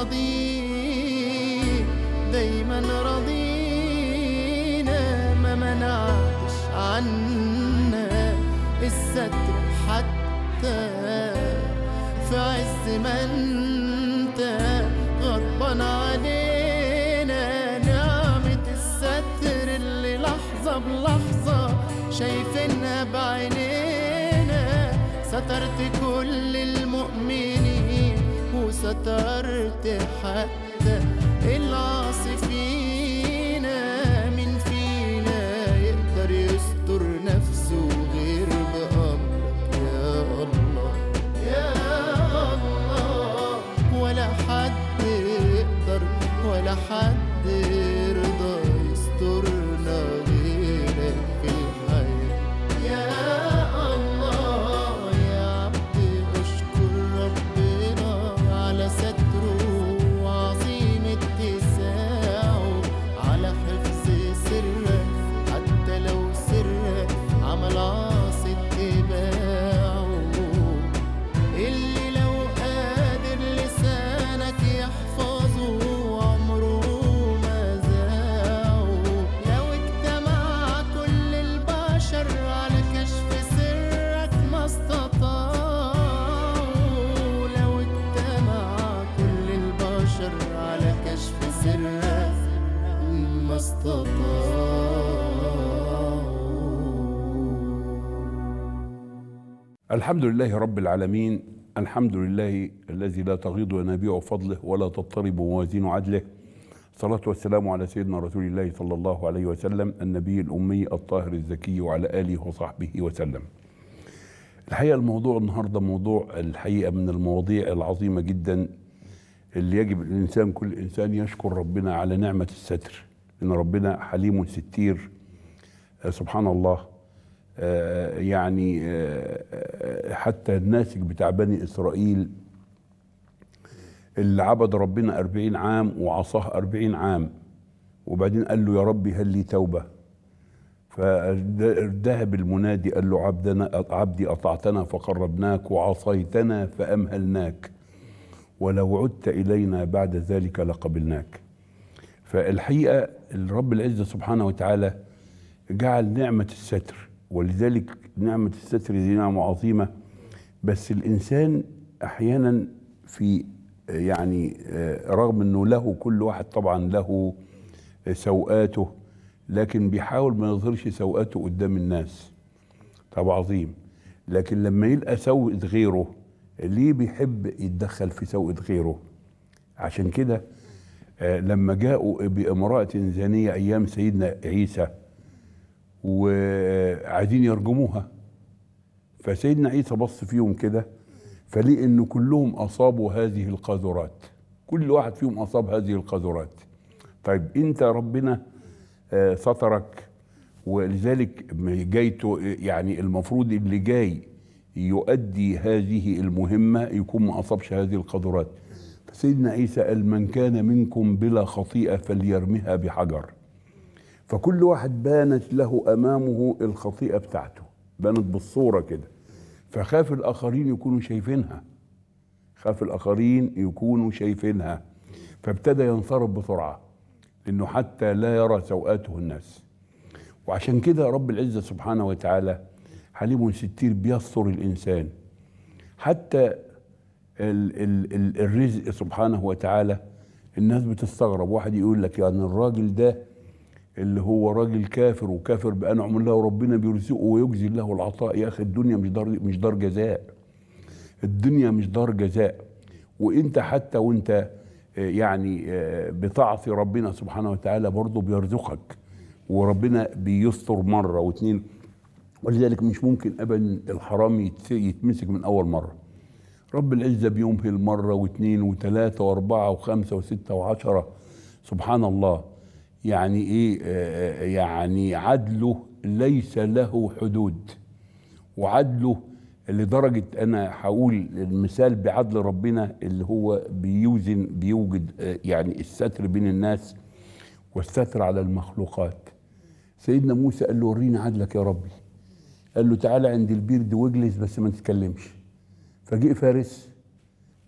رضيت دايما رضينا، ما منعتش عنا الستر حتى في عز ما انت غضبان علينا. نعمة الستر اللي لحظة بلحظة شايفينها بعينينا، سترت كل المؤمنين وسترت حتى العاصي فينا. مين فينا يقدر يستر نفسه غير بأمرك يا الله يا الله؟ ولا حد يقدر ولا حد يرضى يسترنا غيرك في الحياة يا الله. يا عبدي اشكر ربنا على ستره وعظيم اتساعه، على حفظ سرك حتى لو سرك عمل عاصي اتباعه، اللي لو قادر لسانك يحفظه عمره ما زاعه. لو اجتمع كل البشر على كشف سرك ما استطاعوا، لو اجتمع كل البشر على كشف سرك ما استطاعوا. الحمد لله رب العالمين، الحمد لله الذي لا تغيض ينابيع فضله ولا تضطرب موازين عدله. الصلاة والسلام على سيدنا رسول الله صلى الله عليه وسلم النبي الأمي الطاهر الزكي وعلى آله وصحبه وسلم. الحقيقة الموضوع النهاردة موضوع الحقيقة من المواضيع العظيمة جدا اللي يجب الإنسان كل إنسان يشكر ربنا على نعمة الستر، إن ربنا حليم ستير سبحان الله. يعني حتى الناسك بتاع بني إسرائيل اللي عبد ربنا 40 عام وعصاه 40 عام، وبعدين قال له يا ربي هل لي توبة؟ فذهب المنادي قال له عبدي أطعتنا فقربناك وعصيتنا فأمهلناك، ولو عدت إلينا بعد ذلك لقبلناك. فالحقيقة الرب العزة سبحانه وتعالى جعل نعمة الستر، ولذلك نعمة الستر دي نعمة عظيمة. بس الإنسان أحيانا في يعني رغم أنه له كل واحد طبعا له سوءاته، لكن بيحاول ما يظهرش سوءاته قدام الناس. طب عظيم، لكن لما يلقى سوءة غيره ليه بيحب يتدخل في سوءة غيره؟ عشان كده لما جاءوا بامرأة زانية أيام سيدنا عيسى وعايزين يرجموها، فسيدنا عيسى بص فيهم كده فلقى إن كلهم أصابوا هذه القاذورات، كل واحد فيهم أصاب هذه القاذورات. طيب أنت ربنا سترك، ولذلك جايته يعني المفروض اللي جاي يؤدي هذه المهمة يكون ما أصابش هذه القاذورات. فسيدنا عيسى قال من كان منكم بلا خطيئة فليرمها بحجر. فكل واحد بانت له أمامه الخطيئة بتاعته، بانت بالصورة كده، فخاف الآخرين يكونوا شايفينها، خاف الآخرين يكونوا شايفينها، فابتدى ينصرف بسرعة لأنه حتى لا يرى سوءاته الناس. وعشان كده رب العزة سبحانه وتعالى حليم ستير بيستر الإنسان. حتى الرزق سبحانه وتعالى الناس بتستغرب، واحد يقول لك يعني الراجل ده اللي هو راجل كافر وكافر بأنعم الله وربنا بيرزقه ويجزي له العطاء. يا أخي الدنيا مش دار جزاء، الدنيا مش دار جزاء. وانت حتى وانت يعني بتعصي ربنا سبحانه وتعالى برضه بيرزقك، وربنا بيستر مرة واتنين. ولذلك مش ممكن ابدا الحرام يتمسك من اول مرة. رب العزة بيمهل مرة واثنين وثلاثة واربعة وخمسة وستة وعشرة. سبحان الله. يعني ايه؟ يعني عدله ليس له حدود، وعدله لدرجة انا هقول المثال بعدل ربنا اللي هو بيوجد يعني الستر بين الناس والستر على المخلوقات. سيدنا موسى قال له وريني عدلك يا ربي. قال له تعالى عند البير دي واجلس بس ما تتكلمش. فجاء فارس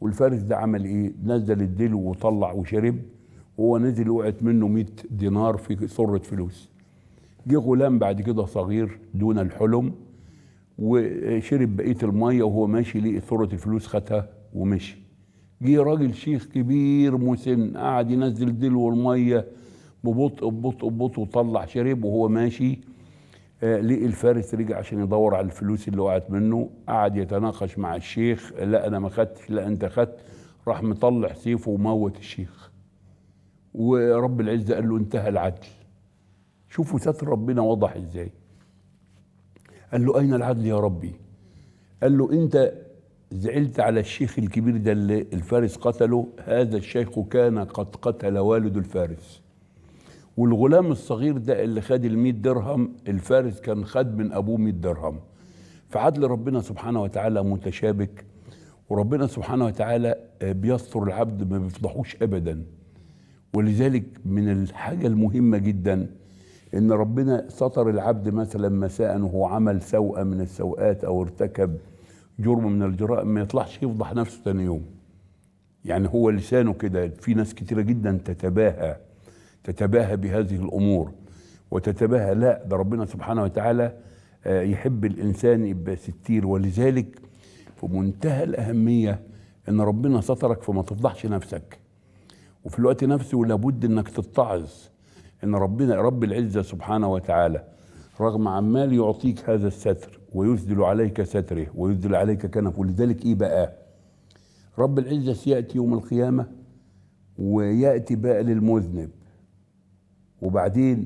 والفارس ده عمل ايه؟ نزل الدلو وطلع وشرب، وهو نزل وقعت منه 100 دينار في صرة فلوس. جه غلام بعد كده صغير دون الحلم وشرب بقيه الميه، وهو ماشي لقي ثروه الفلوس خدها ومشي. جه راجل شيخ كبير مسن قعد ينزل دلو الميه ببطء ببطء ببطء وطلع شرب وهو ماشي. لقي الفارس رجع عشان يدور على الفلوس اللي وقعت منه، قعد يتناقش مع الشيخ، لا انا ما خدتش، لا انت خدت، راح مطلع سيفه وموت الشيخ. ورب العزه قال له انتهى العدل. شوفوا ستر ربنا وضح ازاي. قال له اين العدل يا ربي؟ قال له انت زعلت على الشيخ الكبير ده اللي الفارس قتله، هذا الشيخ كان قد قتل والد الفارس. والغلام الصغير ده اللي خد ال100 درهم، الفارس كان خد من ابوه 100 درهم. فعدل ربنا سبحانه وتعالى متشابك، وربنا سبحانه وتعالى بيستر العبد ما بيفضحوش ابدا. ولذلك من الحاجه المهمه جدا ان ربنا ستر العبد مثلا مساء وهو عمل سوءه من السوءات او ارتكب جرم من الجرائم، ما يطلعش يفضح نفسه تاني يوم. يعني هو لسانه كده، في ناس كتيره جدا تتباهى بهذه الامور وتتباهى، لا ده ربنا سبحانه وتعالى يحب الانسان يبقى ستير. ولذلك في منتهى الاهميه ان ربنا سترك فما تفضحش نفسك، وفي الوقت نفسه لابد انك تتعظ ان ربنا رب العزه سبحانه وتعالى رغم عمال يعطيك هذا الستر ويسدل عليك ستره ويسدل عليك كنفه. ولذلك ايه بقى؟ رب العزه سياتي يوم القيامه وياتي بقى للمذنب، وبعدين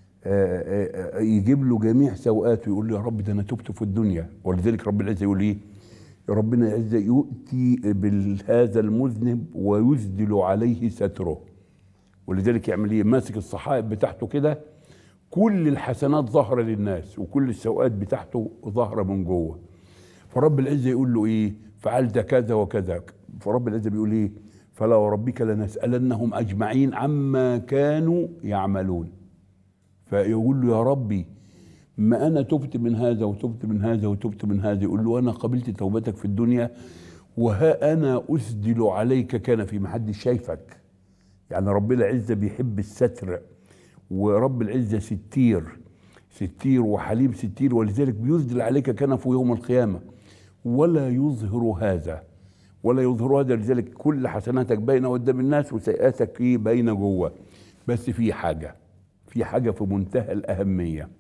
يجيب له جميع سوءاته، يقول له يا رب ده انا تبت في الدنيا. ولذلك رب العزه يقول ايه؟ ربنا العزه يؤتي بهذا المذنب ويسدل عليه ستره. ولذلك يعمل ايه؟ ماسك الصحائف بتاعته كده، كل الحسنات ظاهره للناس وكل السوءات بتاعته ظاهره من جوه. فرب العزه يقول له ايه؟ فعلت كذا وكذا. فرب العزه بيقول ايه؟ فلا وربك لنسالنهم اجمعين عما كانوا يعملون. فيقول له يا ربي ما انا تبت من هذا وتبت من هذا وتبت من هذا. يقول له انا قبلت توبتك في الدنيا وها انا اسدل عليك كنفي، ما حدش شايفك. يعني رب العزه بيحب الستر، ورب العزه ستير وحليم ستير، ولذلك بيسدل عليك كنفه يوم القيامه ولا يظهر هذا. لذلك كل حسناتك باينه قدام الناس وسيئاتك باينه جوه. بس في حاجه في منتهى الاهميه.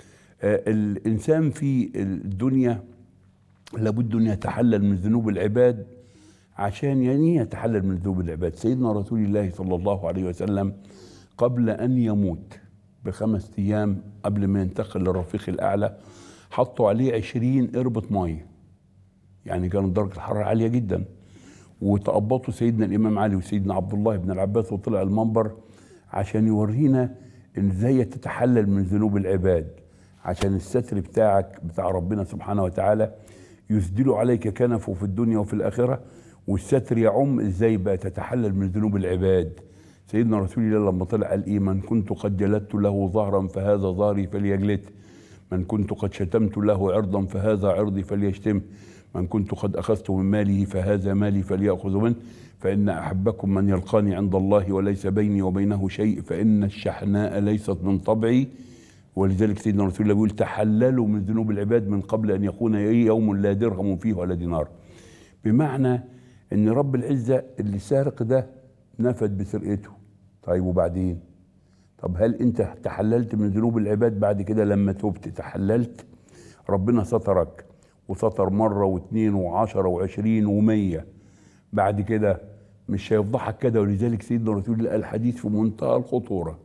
الانسان في الدنيا لابد ان يتحلل من ذنوب العباد. عشان يعني يتحلل من ذنوب العباد، سيدنا رسول الله صلى الله عليه وسلم قبل ان يموت ب5 ايام قبل ما ينتقل للرفيق الاعلى حطوا عليه 20 قربة ميه، يعني كانت درجه الحراره عاليه جدا. وتقبطوا سيدنا الامام علي وسيدنا عبد الله بن العباس وطلع المنبر عشان يورينا ان ازاي تتحلل من ذنوب العباد، عشان الستر بتاع ربنا سبحانه وتعالى يسدل عليك كنفه في الدنيا وفي الاخره. والستر يعم ازاي بقى تتحلل من ذنوب العباد. سيدنا رسول الله لما طلع قال ايه؟ من كنت قد جلدت له ظهرا فهذا ظهري فليجلده، من كنت قد شتمت له عرضا فهذا عرضي فليشتمه، من كنت قد اخذت من ماله فهذا مالي فليأخذ منه، فإن أحبكم من يلقاني عند الله وليس بيني وبينه شيء فإن الشحناء ليست من طبعي. ولذلك سيدنا رسول الله بيقول تحللوا من ذنوب العباد من قبل أن يكون يوم لا درهم فيه ولا دينار. بمعنى أن رب العزة اللي سارق ده نفد بسرقته. طيب وبعدين؟ طب هل أنت تحللت من ذنوب العباد بعد كده لما تبت؟ تحللت؟ ربنا سترك وستر مرة واثنين وعشرة وعشرين ومية. بعد كده مش هيفضحك كده. ولذلك سيدنا رسول الله قال حديث في منتهى الخطورة،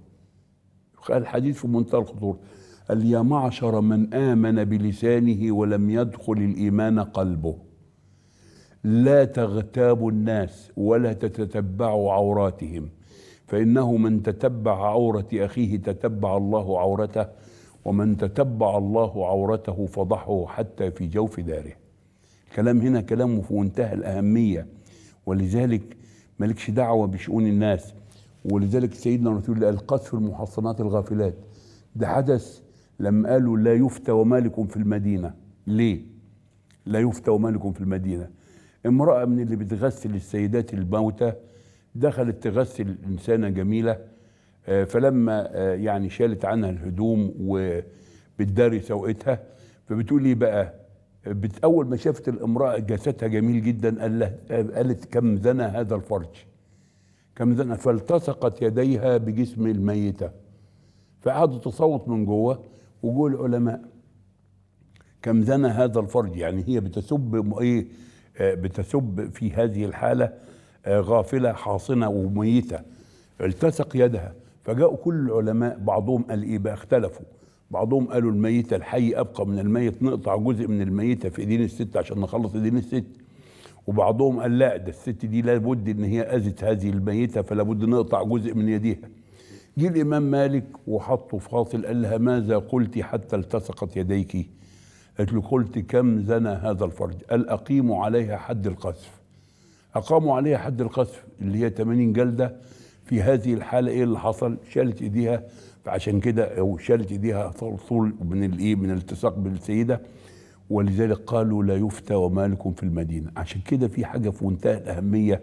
قال يا معشر من آمن بلسانه ولم يدخل الإيمان قلبه لا تغتابوا الناس ولا تتتبعوا عوراتهم، فإنه من تتبع عورة أخيه تتبع الله عورته، ومن تتبع الله عورته فضحه حتى في جوف داره. الكلام هنا كلامه في منتهى الأهمية، ولذلك مالكش دعوة بشؤون الناس. ولذلك سيدنا رسول الله قال قذف المحصنات الغافلات ده حدث لما قالوا لا يفتى ومالكم في المدينة. ليه لا يفتى ومالكم في المدينة؟ امرأة من اللي بتغسل السيدات الموتى دخلت تغسل إنسانة جميلة، فلما يعني شالت عنها الهدوم وبتداري سوءتها، فبتقول لي بقى أول ما شافت الامرأة جسدها جميل جدا قالت كم زنى هذا الفرج، كم زنى، فالتصقت يديها بجسم الميتة، فقعدوا تصوت من جوه وجوه العلماء كم زنى هذا الفرج، يعني هي بتسب ايه؟ بتسب في هذه الحالة غافلة حاصنة وميتة، التصق يدها. فجاءوا كل العلماء بعضهم قال ايه بقى، اختلفوا، بعضهم قالوا الميتة الحي أبقى من الميت، نقطع جزء من الميتة في ايدين الست عشان نخلص ايدين الست، وبعضهم قال لا، ده الست دي لابد ان هي اذت هذه الميتة فلا بد نقطع جزء من يديها. جه الإمام مالك وحطه فاصل، قال لها ماذا قلت حتى التصقت يديك؟ قالت له قلت كم زنى هذا الفرج؟ قال أقيموا عليها حد القذف. أقاموا عليها حد القذف اللي هي 80 جلدة. في هذه الحالة إيه اللي حصل؟ شالت إيديها، فعشان كده شالت إيديها طول من الإيه؟ من الالتصاق بالسيدة، ولذلك قالوا لا يفتى ومالك في المدينة. عشان كده في حاجة في منتهى الأهمية،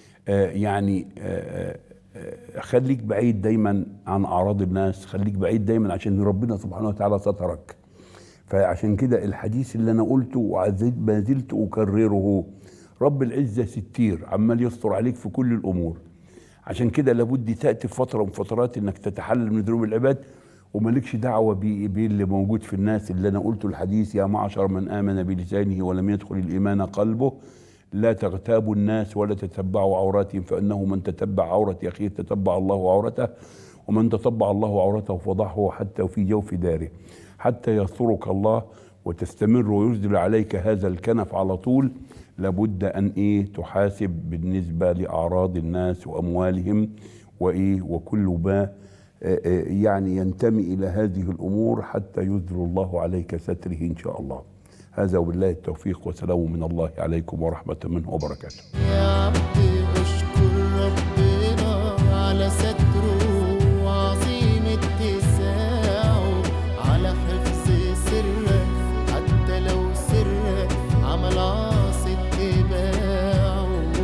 خليك بعيد دايما عن أعراض الناس، خليك بعيد دايما عشان ربنا سبحانه وتعالى سترك. فعشان كده الحديث اللي أنا قلته وما زلت أكرره، رب العزة ستير عمال يستر عليك في كل الأمور. عشان كده لابد تأتي في فترة من فترات إنك تتحلل من ذنوب العباد ومالكش دعوة باللي موجود في الناس. اللي أنا قلته الحديث يا معشر من آمن بلسانه ولم يدخل الإيمان قلبه لا تغتابوا الناس ولا تتبعوا عوراتهم، فإنه من تتبع عورة أخيه تتبع الله عورته، ومن تتبع الله عورته فضحه حتى في جوف داره، حتى يسترك الله وتستمر وينزل عليك هذا الكنف على طول. لابد أن تحاسب بالنسبة لأعراض الناس وأموالهم وكل ما يعني ينتمي إلى هذه الأمور حتى يذل الله عليك ستره إن شاء الله. هذا وبالله التوفيق، وسلام من الله عليكم ورحمة منه وبركاته. يا عبدي اشكر ربنا على ستره وعظيم اتساعه، على حفظ سرك حتى لو سرك عمل عاصي اتباعه،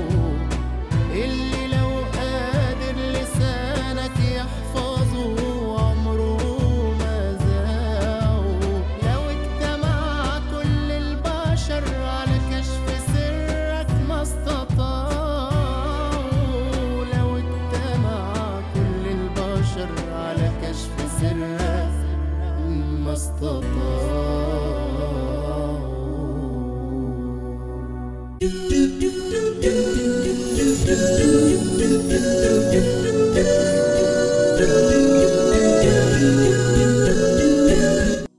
اللي لو قادر لسانك يحفظه عمره ما زاعه، لو اجتمع كل البشر على كشف سرك ما استطاعوا، لو اجتمع كل البشر على كشف سرك ما استطاعوا.